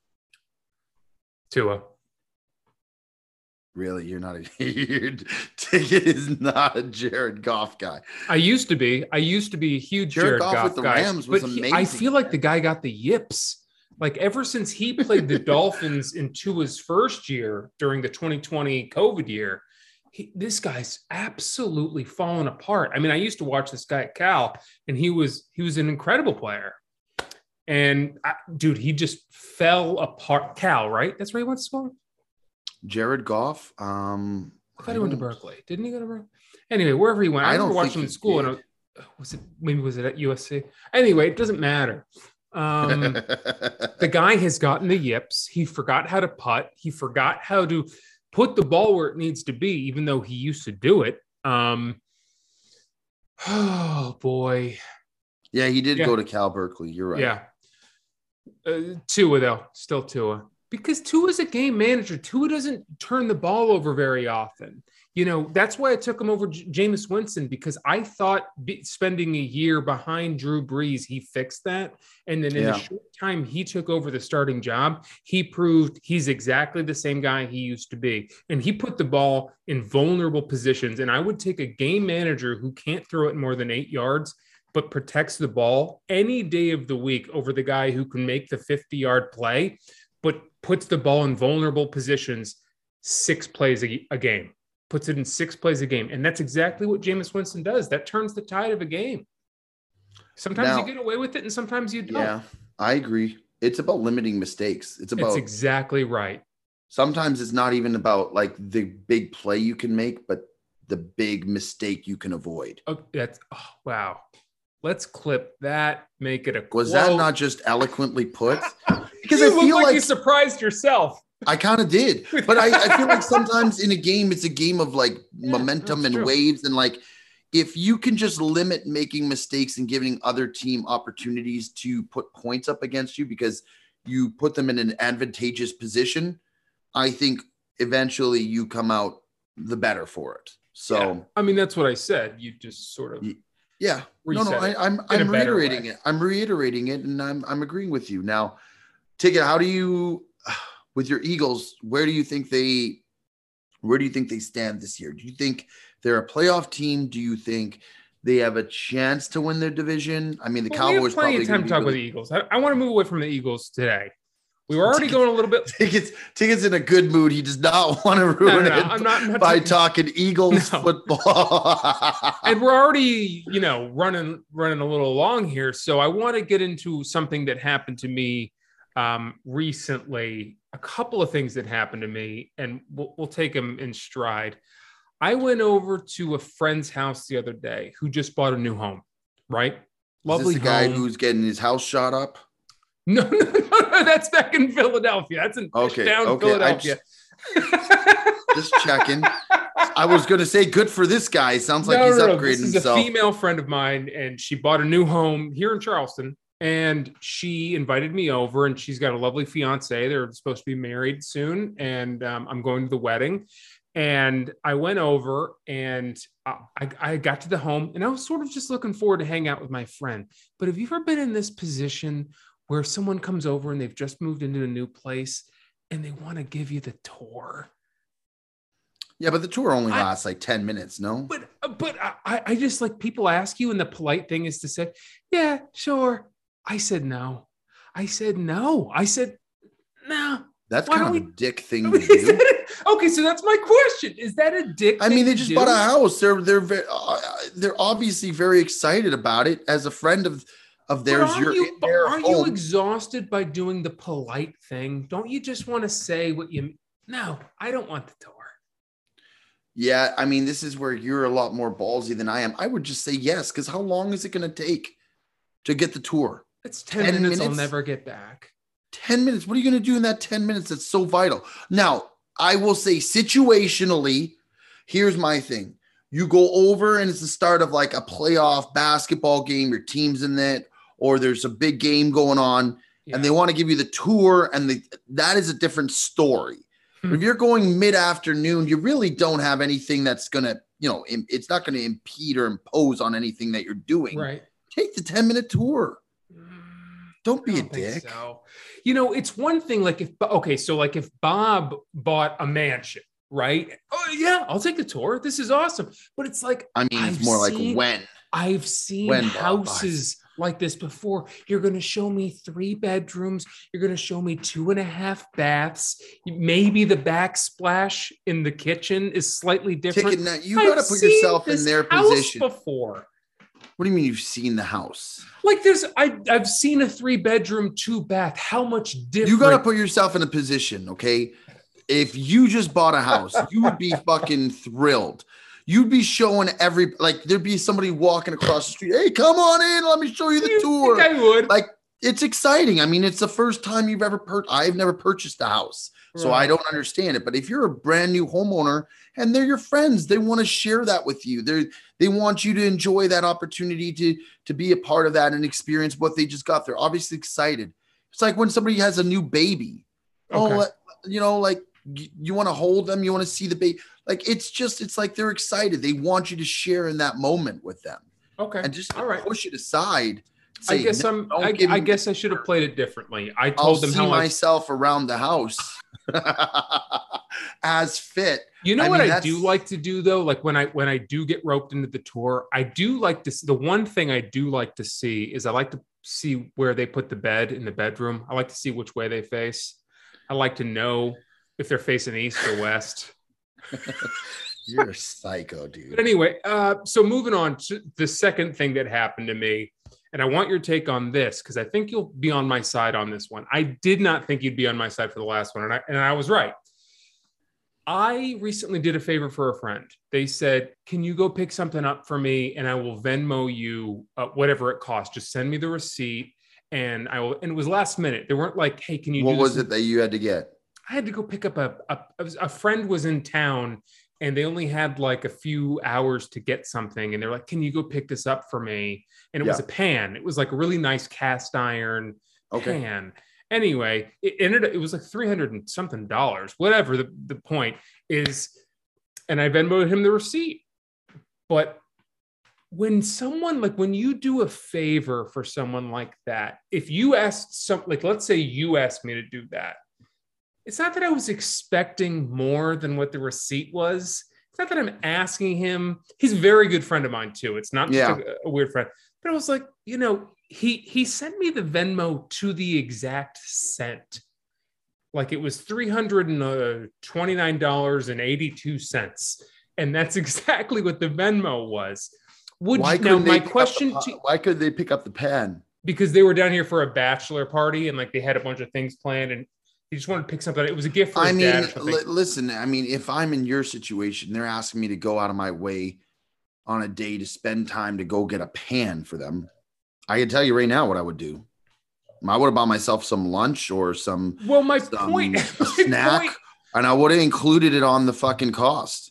Tua. Really, you're not a your ticket is not a Jared Goff guy. I used to be. I used to be a huge Jared, Jared Goff, Goff with the guy, Rams was but amazing. He, I feel like the guy got the yips. Like ever since he played the Dolphins in Tua's first year during the twenty twenty COVID year, he, this guy's absolutely fallen apart. I mean, I used to watch this guy at Cal, and he was he was an incredible player. And I, dude, he just fell apart. Cal, right? That's where he went to school. Jared Goff. Um, I thought I he went to Berkeley. Didn't he go to Berkeley? Anyway, wherever he went, I, I remember watching him in school. Did. And I, was it maybe was it at U S C? Anyway, it doesn't matter. Um, the guy has gotten the yips. He forgot how to putt. He forgot how to put the ball where it needs to be, even though he used to do it. Um, oh boy. Yeah, he did yeah. go to Cal Berkeley. You're right. Yeah. Uh, Tua though, still Tua. Because Tua's a game manager. Tua doesn't turn the ball over very often. You know, that's why I took him over J- Jameis Winston, because I thought be- spending a year behind Drew Brees, he fixed that. And then in yeah. the short time he took over the starting job, he proved he's exactly the same guy he used to be. And he put the ball in vulnerable positions. And I would take a game manager who can't throw it more than eight yards, but protects the ball any day of the week over the guy who can make the fifty-yard play, but puts the ball in vulnerable positions six plays a, a game. Puts it in six plays a game. And that's exactly what Jameis Winston does. That turns the tide of a game. Sometimes now, you get away with it and sometimes you don't. Yeah, I agree. It's about limiting mistakes. It's about It's exactly right. Sometimes it's not even about like the big play you can make, but the big mistake you can avoid. Oh, that's oh, wow. Let's clip that. Make it a Was quote. that not just eloquently put? Because you I feel like, like you surprised yourself. I kind of did, but I, I feel like sometimes in a game, it's a game of like yeah, momentum and true. waves. And like, if you can just limit making mistakes and giving other team opportunities to put points up against you because you put them in an advantageous position, I think eventually you come out the better for it. So, yeah. I mean, that's what I said. You just sort of, yeah, no, no, I, I'm, I'm reiterating it. I'm reiterating it and I'm, I'm agreeing with you now. Ticket, how do you, with your Eagles, where do you think they where do you think they stand this year? Do you think they're a playoff team? Do you think they have a chance to win their division? I mean, the well, Cowboys we have plenty probably of time to talk really... about the Eagles. I, I want to move away from the Eagles today. We were already going a little bit. Tickets, Tickets in a good mood. He does not want to ruin no, no, no, it I'm not, I'm not by talking, talking Eagles no. football. And we're already, you know, running running a little long here. So I want to get into something that happened to me um, recently. A couple of things that happened to me, and we'll, we'll take them in stride. I went over to a friend's house the other day who just bought a new home, right? Lovely Is this the guy home. who's getting his house shot up? No, no, no, no, that's back in Philadelphia. That's in okay, down okay. Philadelphia. Just, just checking. I was going to say good for this guy. Sounds like no, he's no, no. upgrading This is himself. a female friend of mine, and she bought a new home here in Charleston. And she invited me over, and she's got a lovely fiance. They're supposed to be married soon, and um, I'm going to the wedding. And I went over, and I, I got to the home, and I was sort of just looking forward to hang out with my friend. But have you ever been in this position where someone comes over and they've just moved into a new place, and they want to give you the tour? Yeah, but the tour only I, lasts like ten minutes, no? But but I, I just like people ask you, and the polite thing is to say, yeah, sure. I said no. I said no. I said no. That's Why kind of we, a dick thing to do. Okay, so that's my question. Is that a dick I mean, they thing just to bought do? a house. They're they're very, uh, they're obviously very excited about it. As a friend of of theirs, But you're you, in their aren't home. you exhausted by doing the polite thing? Don't you just want to say what you? No, I don't want the tour. Yeah, I mean, this is where you're a lot more ballsy than I am. I would just say yes, because how long is it going to take to get the tour? It's ten, ten minutes, minutes? I'll never get back. ten minutes. What are you going to do in that ten minutes? That's so vital. Now, I will say situationally, here's my thing. You go over and it's the start of like a playoff basketball game. Your team's in it, or there's a big game going on, yeah. and they want to give you the tour, and the, that is a different story. Hmm. If you're going mid-afternoon, you really don't have anything that's going to, you know, it's not going to impede or impose on anything that you're doing. Right. Take the ten-minute tour. Don't be don't a dick. So. You know, it's one thing like if, okay, so like if Bob bought a mansion, right? Oh, yeah, I'll take the tour. This is awesome. But it's like, I mean, it's I've more seen, like when. I've seen when houses like this before. You're going to show me three bedrooms. You're going to show me two and a half baths. Maybe the backsplash in the kitchen is slightly different. Ticket, now, you got to put yourself in their position. Before. What do you mean you've seen the house? Like there's, I, I've seen a three bedroom, two bath. How much different? You got to put yourself in a position, okay? If you just bought a house, you would be fucking thrilled. You'd be showing every, like there'd be somebody walking across the street. Hey, come on in. Let me show you the you tour. Think I would. Like it's exciting. I mean, it's the first time you've ever purchased. I've never purchased a house, so Right. I don't understand it. But if you're a brand new homeowner and they're your friends, they want to share that with you. They they want you to enjoy that opportunity to to be a part of that and experience what they just got. They're obviously excited. It's like when somebody has a new baby. Okay. Oh, you know, like you, you want to hold them, you want to see the baby. Like it's just, it's like they're excited. They want you to share in that moment with them, Okay. and just All right. push it aside. I Say, guess "No, I'm. don't I, give I me- guess I should have played it differently. I I'll told them see how I. myself around the house as fit. You know I what mean, I do that's- like to do though, like when I when I do get roped into the tour, I do like to. The one thing I do like to see is I like to see where they put the bed in the bedroom. I like to see which way they face. I like to know if they're facing east or west. You're a psycho, But dude. anyway, uh, so moving on to the second thing that happened to me, and I want your take on this because I think you'll be on my side on this one. I did not think you'd be on my side for the last one, and I, and I was right. I recently did a favor for a friend. They said, "Can you go pick something up for me, and I will Venmo you uh, whatever it costs. Just send me the receipt, and I will." And it was last minute. They weren't like, "Hey, can you?" What do was this? it that you had to get? I had to go pick up a, a a friend was in town and they only had like a few hours to get something. And they're like, "Can you go pick this up for me?" And it was a Yeah. pan. It was like a really nice cast iron Okay. pan. Anyway, it ended up, it was like three hundred and something dollars, whatever the, the point is. And I Venmoed him the receipt. But when someone, like when you do a favor for someone like that, if you asked some, like, let's say you asked me to do that, it's not that I was expecting more than what the receipt was. It's not that I'm asking him. He's a very good friend of mine too. It's not just Yeah. a, a weird friend. But I was like, you know, he he sent me the Venmo to the exact cent. Like it was three hundred twenty-nine dollars and eighty-two cents. And that's exactly what the Venmo was. Would Why you, now couldn't they my pick up question the, to po- why could they pick up the pen? because they were down here for a bachelor party and like they had a bunch of things planned and he just wanted to pick something. It was a gift for his I mean, dad or something. li- listen, I mean, if I'm in your situation, they're asking me to go out of my way on a day to spend time to go get a pan for them. I can tell you right now what I would do. I would have bought myself some lunch or some, Well, my some point, a my snack, point- and I would have included it on the fucking cost.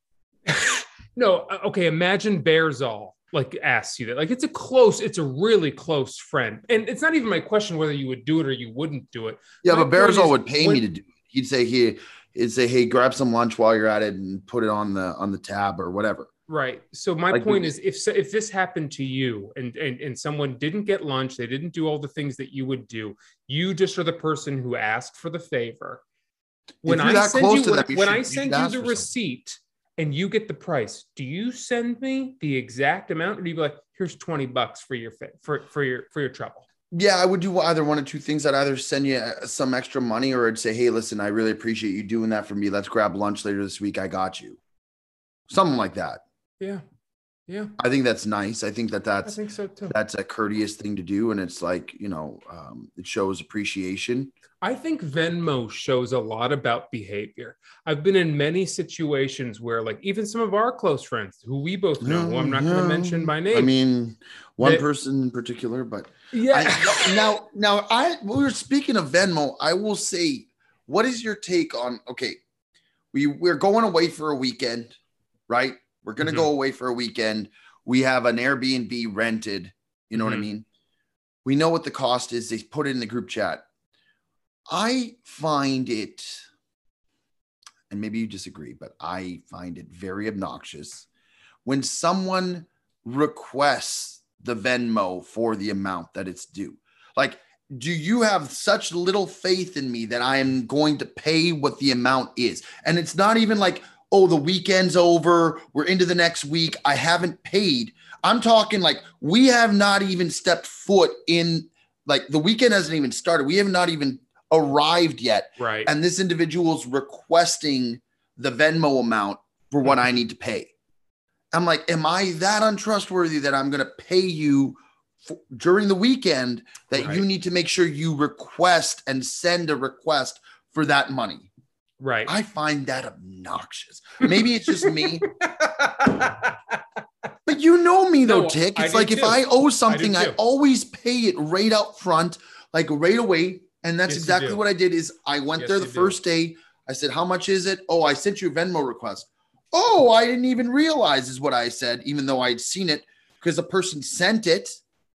no, uh, okay. Imagine Bearzall like asks you that. Like it's a close, it's a really close friend, and it's not even my question whether you would do it or you wouldn't do it. Yeah, My but point Bearzall is, would pay when- me to do it. He'd say, "Here," he'd say, "Hey, grab some lunch while you're at it and put it on the on the tab or whatever." Right. So my Like, point we- is, if so- if this happened to you and, and and someone didn't get lunch, they didn't do all the things that you would do. You just are the person who asked for the favor. When you're I that send close you to when, them, you when should- I you send should you ask the for something. receipt and you get the price, do you send me the exact amount, or do you be like, "Here's twenty bucks for your fa- for for your for your trouble"? Yeah, I would do either one or two things. I'd either send you uh, some extra money or I'd say, "Hey, listen, I really appreciate you doing that for me. Let's grab lunch later this week. I got you." Something like that. Yeah, yeah, I think that's nice. I think that I that's think so too. that's a courteous thing to do, and it's like, you know, um, it shows appreciation. I think Venmo shows a lot about behavior. I've been in many situations where, like, even some of our close friends who we both know, who I'm not going to mention by name. I mean, one That- person in particular, but yeah. I, now, now, I we were speaking of Venmo. I will say, what is your take on? Okay, we we're going away for a weekend, right? We're gonna Mhm. go away for a weekend. We have an Airbnb rented. You know what I Mhm. mean? We know what the cost is. They put it in the group chat. I find it, and maybe you disagree, but I find it very obnoxious when someone requests the Venmo for the amount that it's due. Like, do you have such little faith in me that I am going to pay what the amount is? And it's not even like, oh, the weekend's over, we're into the next week, I haven't paid. I'm talking like we have not even stepped foot in, like the weekend hasn't even started. We have not even arrived yet. Right. And this individual's requesting the Venmo amount for what I need to pay. I'm like, am I that untrustworthy that I'm going to pay you for, during the weekend that Right. you need to make sure you request and send a request for that money? Right. I find that obnoxious. Maybe it's just me. But you know me though, No, Tick. I It's do like if too. I owe something, I, too. always pay it right out front, like right away. And that's Yes, you exactly do. what I did is I went Yes, there the you do. first day. I said, how much is it? Oh, I sent you a Venmo request. Oh, I didn't even realize is what I said, even though I'd seen it because the person sent it.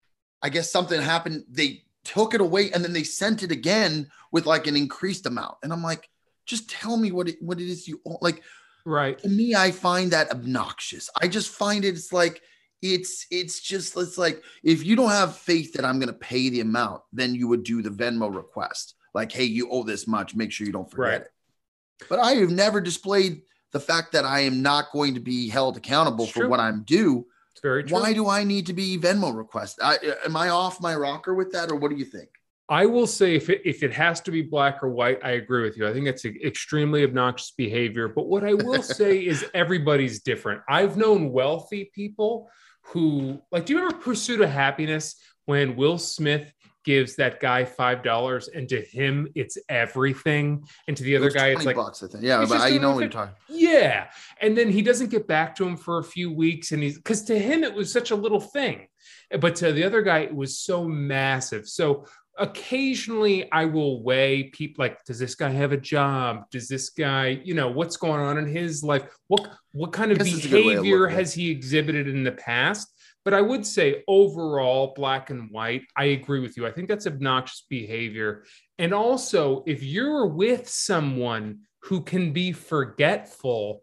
I guess something happened. They took it away and then they sent it again with like an increased amount. And I'm like, just tell me what it, what it is you owe. Like, Right. to me, I find that obnoxious. I just find it, it's like, it's, it's just, it's like, if you don't have faith that I'm going to pay the amount, then you would do the Venmo request. Like, hey, you owe this much. Make sure you don't forget Right. it. But I have never displayed the fact that I am not going to be held accountable It's for true. what I'm due. It's very true. Why do I need to be Venmo request? I, am I off my rocker with that, or what do you think? I will say if it, if it has to be black or white, I agree with you. I think it's a, extremely obnoxious behavior. But what I will say is everybody's different. I've known wealthy people who, like, do you remember Pursuit of Happiness when Will Smith gives that guy five dollars and to him it's everything, and to the other guy it's like bucks, I think. Yeah, it's but just I, you know doing what you're it. talking. Yeah, and then he doesn't get back to him for a few weeks, and he's because to him it was such a little thing, but to the other guy it was so massive. So occasionally I will weigh people like, does this guy have a job? Does this guy, you know, what's going on in his life? What what kind of I guess it's a good way of behavior looking at it. has he exhibited in the past? But I would say overall, black and white, I agree with you. I think that's obnoxious behavior. And also, if you're with someone who can be forgetful,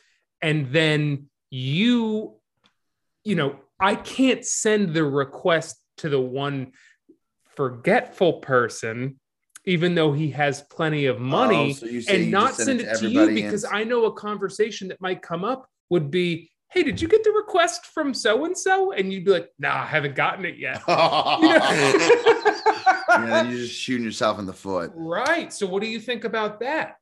and then you, you know, I can't send the request to the one forgetful person, even though he has plenty of money, Oh, so you say and you not just send it it to to you everybody because and- I know a conversation that might come up would be, hey, did you get the request from so-and-so? And you'd be like, nah, I haven't gotten it yet. You know? Yeah, then you're just shooting yourself in the foot. Right. So what do you think about that?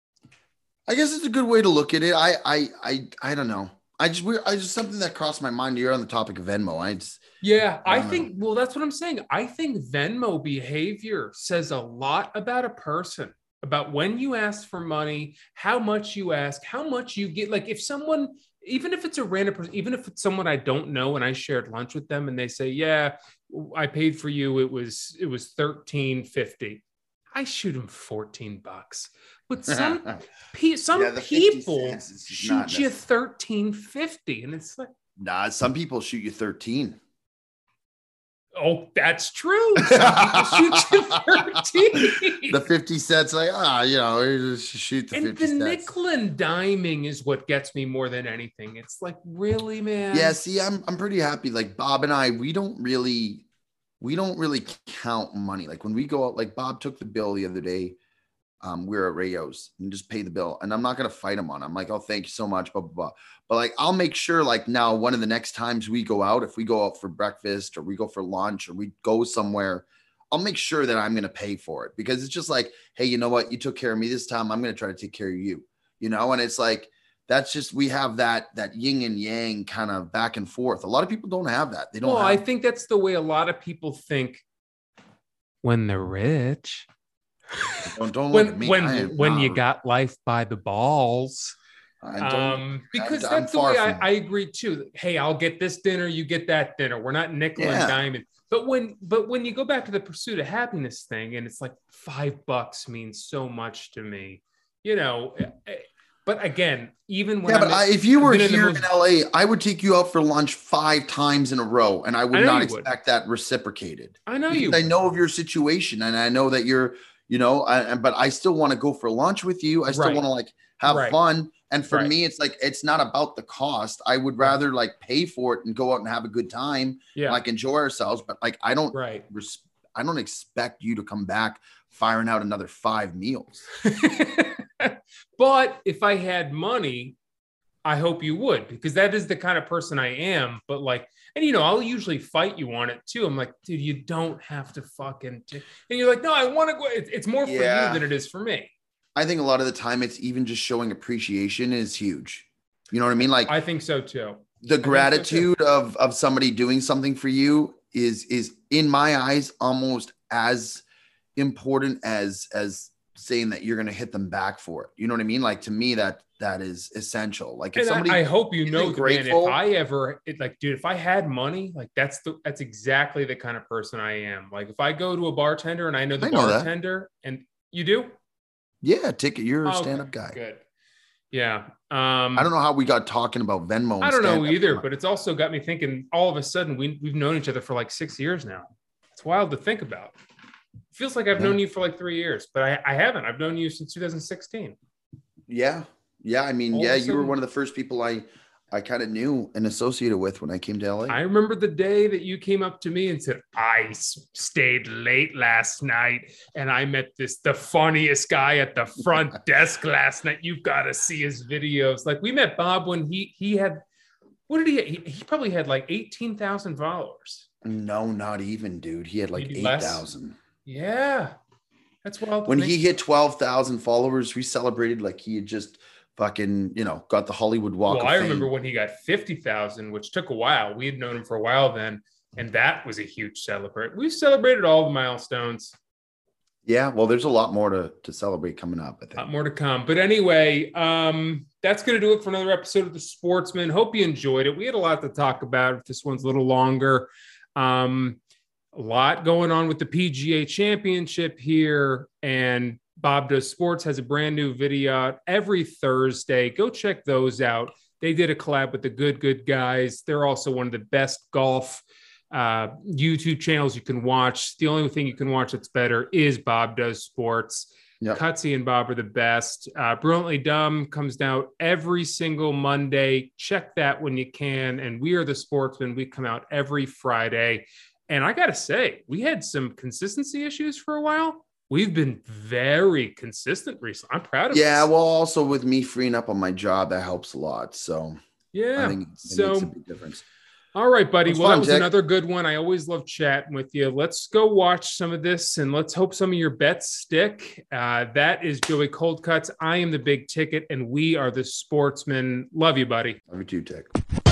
I guess it's a good way to look at it. I, I, I, I don't know. I just, we're, I just something that crossed my mind. You're on the topic of Venmo. I just, Yeah, I I, don't think, well, that's what I'm saying. I think Venmo behavior says a lot about a person, about when you ask for money, how much you ask, how much you get. Like if someone, even if it's a random person, even if it's someone I don't know and I shared lunch with them and they say, yeah, I paid for you. It was, it was thirteen fifty. I shoot them fourteen bucks. But some, pe- some Yeah, the fifty people cents is just shoot not you necessary. thirteen fifty. And it's like, nah, some people shoot you thirteen. oh, that's true. Some people shoot you thirteen. The fifty cents, like, ah, you know, you just shoot the And fifty the cents. nickel and diming is what gets me more than anything. It's like, really, man? Yeah, see, I'm I'm pretty happy. Like Bob and I, we don't really, we don't really count money. Like when we go out, like Bob took the bill the other day. Um, we we're at Rayo's and just pay the bill. And I'm not gonna fight him on it. I'm like, oh, thank you so much, blah, blah, blah. But like I'll make sure, like now, one of the next times we go out, if we go out for breakfast or we go for lunch or we go somewhere, I'll make sure that I'm gonna pay for it because it's just like, hey, you know what? You took care of me this time. I'm gonna try to take care of you, you know, and it's like that's just we have that that yin and yang kind of back and forth. A lot of people don't have that. They don't Well, have I think that's the way a lot of people think when they're rich. don't, don't look at When me. when I am when you not- got life by the balls. I don't- Um, because I'm that's the far way I, from- I agree too. Hey, I'll get this dinner, you get that dinner. We're not nickel Yeah. and diamond. But when but when you go back to the Pursuit of Happiness thing, and it's like five bucks means so much to me, you know. eh, eh, But again, even when yeah, I'm but I, if you were I've been in the here most- in L A, I would take you out for lunch five times in a row, and I would I know not you would. expect that reciprocated. I know Because you. I know of your situation, and I know that you're, you know, I, I- but I still want to go for lunch with you. I still Right. want to like have Right. fun. And for Right. me, it's like it's not about the cost. I would Right. rather like pay for it and go out and have a good time, Yeah. like enjoy ourselves. But like I don't, Right. res- I don't expect you to come back firing out another five meals. But if I had money, I hope you would, because that is the kind of person I am. But like, and you know, I'll usually fight you on it too. I'm like, dude, you don't have to fucking. T-. And you're like, no, I want to go. It's, it's more for Yeah. you than it is for me. I think a lot of the time it's even just showing appreciation is huge. You know what I mean? Like I think so too. the gratitude so of of somebody doing something for you is is in my eyes almost as important as as saying that you're going to hit them back for it. You know what I mean? Like, to me, that that is essential. Like, if and somebody, I, I hope you know, grateful, man, if I ever it, like, dude, if I had money, like that's the that's exactly the kind of person I am. Like, if I go to a bartender and I know the I know bartender, that. And you do, yeah, ticket. You're a okay, stand-up guy. Good, yeah. Um, I don't know how we got talking about Venmo. And I don't know either, but it's also got me thinking. All of a sudden, we we've known each other for like six years now. It's wild to think about. It feels like I've yeah. known you for like three years, but I, I haven't. I've known you since two thousand sixteen. Yeah. Yeah. I mean, All yeah, you were one of the first people I, I kind of knew and associated with when I came to L A. I remember the day that you came up to me and said, I stayed late last night and I met this, the funniest guy at the front desk last night. You've got to see his videos. Like, we met Bob when he, he had, what did he, he, he probably had like eighteen thousand followers. No, not even, dude. He had like eight thousand. Yeah. That's wild. When he hit twelve thousand followers, we celebrated like he had just fucking, you know, got the Hollywood Walk well, of I Fame. remember when he got fifty thousand, which took a while. We had known him for a while then, and that was a huge celebrate. We've celebrated all the milestones. Yeah, well, there's a lot more to, to celebrate coming up, I think. A lot more to come. But anyway, um, that's going to do it for another episode of The Sportsman. Hope you enjoyed it. We had a lot to talk about. This one's a little longer. Um, a lot going on with the P G A Championship here, and Bob Does Sports has a brand new video out every Thursday. Go check those out. They did a collab with the Good Good Guys. They're also one of the best golf uh, YouTube channels you can watch. The only thing you can watch that's better is Bob Does Sports. Yep. Cutsy and Bob are the best. Uh, Brilliantly Dumb comes out every single Monday. Check that when you can. And We Are the Sportsmen. We come out every Friday. And I got to say, we had some consistency issues for a while. We've been very consistent recently. I'm proud of Yeah, us. well, also with me freeing up on my job, that helps a lot. So yeah, I think it so, makes a big difference. All right, buddy. Well, fun, that was Dick. another good one. I always love chatting with you. Let's go watch some of this, and let's hope some of your bets stick. Uh, that is Joey Coldcuts. I am the Big Ticket, and we are the Sportsmen. Love you, buddy. Love you too, Tick.